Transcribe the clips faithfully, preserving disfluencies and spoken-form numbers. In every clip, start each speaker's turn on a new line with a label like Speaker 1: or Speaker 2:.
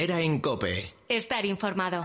Speaker 1: Era en COPE.
Speaker 2: Estar informado.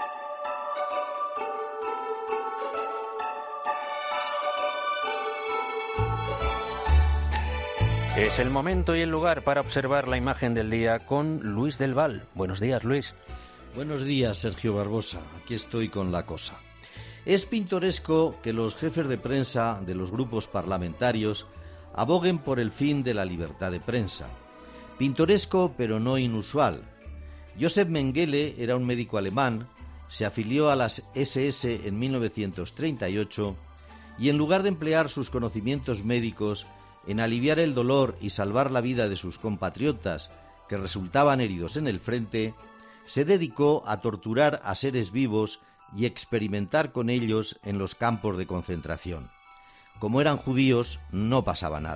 Speaker 3: Es el momento y el lugar para observar la imagen del día con Luis del Val. Buenos días, Luis.
Speaker 4: Buenos días, Sergio Barbosa. Aquí estoy con la cosa. Es pintoresco que los jefes de prensa de los grupos parlamentarios aboguen por el fin de la libertad de prensa. Pintoresco, pero no inusual. Josef Mengele era un médico alemán, se afilió a las ese ese en mil novecientos treinta y ocho y en lugar de emplear sus conocimientos médicos en aliviar el dolor y salvar la vida de sus compatriotas que resultaban heridos en el frente, se dedicó a torturar a seres vivos y experimentar con ellos en los campos de concentración. Como eran judíos, no pasaba nada.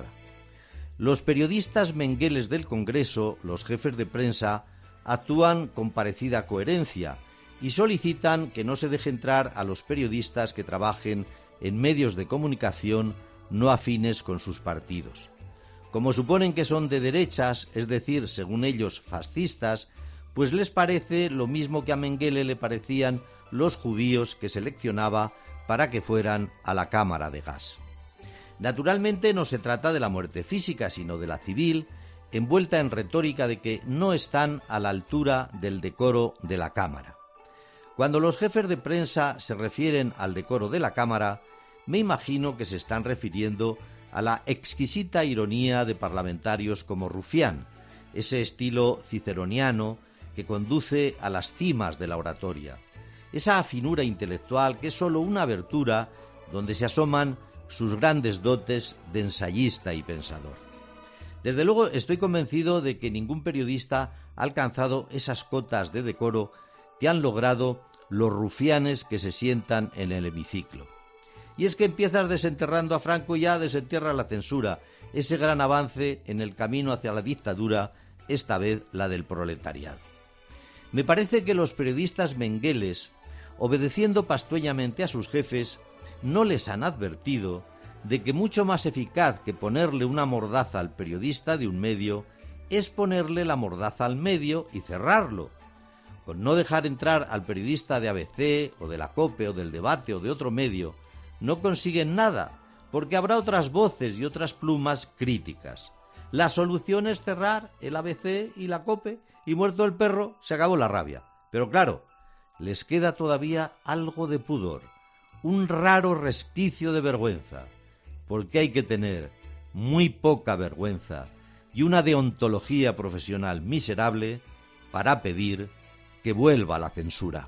Speaker 4: Los periodistas mengeles del Congreso, los jefes de prensa, actúan con parecida coherencia y solicitan que no se deje entrar a los periodistas que trabajen en medios de comunicación no afines con sus partidos. Como suponen que son de derechas, es decir, según ellos, fascistas, pues les parece lo mismo que a Mengele le parecían los judíos que seleccionaba para que fueran a la cámara de gas. Naturalmente no se trata de la muerte física, sino de la civil, envuelta en retórica de que no están a la altura del decoro de la Cámara. Cuando los jefes de prensa se refieren al decoro de la Cámara, me imagino que se están refiriendo a la exquisita ironía de parlamentarios como Rufián, ese estilo ciceroniano que conduce a las cimas de la oratoria, esa afinura intelectual que es solo una abertura donde se asoman sus grandes dotes de ensayista y pensador. Desde luego estoy convencido de que ningún periodista ha alcanzado esas cotas de decoro que han logrado los rufianes que se sientan en el hemiciclo. Y es que empiezas desenterrando a Franco y ya desentierra la censura, ese gran avance en el camino hacia la dictadura, esta vez la del proletariado. Me parece que los periodistas mengeles, obedeciendo pastueñamente a sus jefes, no les han advertido de que mucho más eficaz que ponerle una mordaza al periodista de un medio es ponerle la mordaza al medio y cerrarlo. Con no dejar entrar al periodista de A B C o de la COPE o del Debate o de otro medio, no consiguen nada, porque habrá otras voces y otras plumas críticas. La solución es cerrar el A B C y la COPE y muerto el perro se acabó la rabia. Pero claro, les queda todavía algo de pudor, un raro resquicio de vergüenza, porque hay que tener muy poca vergüenza y una deontología profesional miserable para pedir que vuelva la censura.